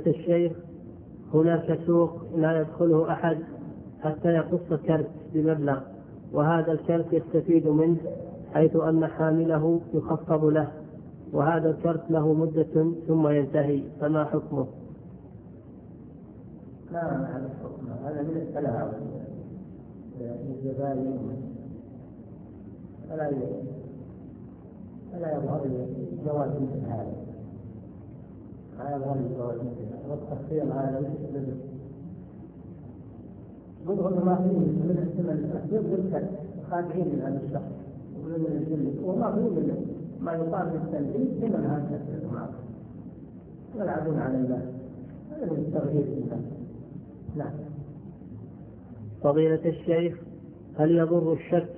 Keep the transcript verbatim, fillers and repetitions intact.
الشيخ هناك سوق لا يدخله أحد حتى يقص كرت بمبلغ، وهذا الكرت يستفيد منه حيث أن حامله يخفض له، وهذا الكرت له مدة ثم ينتهي، فما حكمه؟ لا هذا الحكم هذا من التلاعب للزبائن، فلا فلا يظهر جواز مثل هذا، لا يظهر جواز مثل هذا، والتخفيض هذا ليس بدهم ما فيه من التخفيض بالكرت خادعين من هذا الشخص ومن الجلد، وما فيه من ما يقال بالتنفيذ ثمن هذا الشخص يلعبون على الناس، هذا من التغيير لله. نعم. فضيلة الشيخ، هل يضر الشك